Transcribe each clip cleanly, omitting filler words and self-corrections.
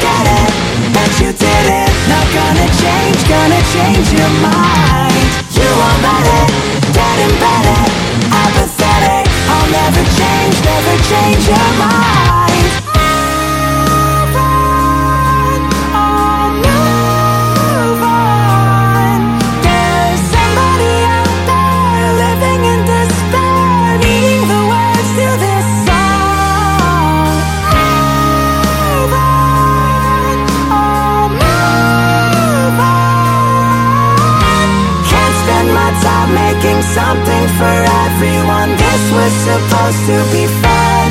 get it? Bet you did it. Not gonna change your mind. You won't let it get embedded, apathetic. I'll never change your mind. Move on, oh move on. There's somebody out there living in despair, needing the words to this song. Move on, oh move on. Can't spend my time making something for everyone. This was supposed to be fun.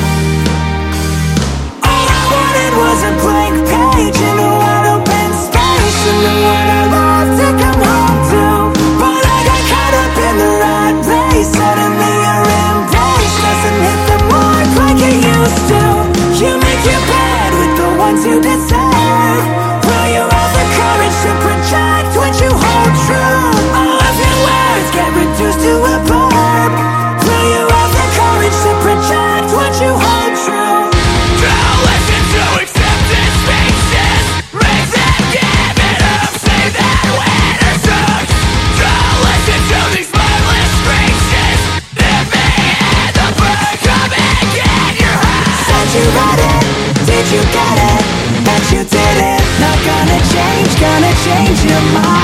All I wanted was a blank page in a wide open space, and the one I love to come home to. But I got caught up in the rat race. Suddenly your embrace doesn't hit the mark like it used to. You make your bed with the ones you deserve. Will you have the courage to project what you hold true? All of your words get reduced to a verb. Will you have the courage to project what you hold true? Don't listen to acceptance speeches. Raise and give it up. Say that winner sucks. Don't listen to these mindless screeches. If me and the bird come and get your house. Said you read it, did you get it? Bet you did it. Not gonna change your mind.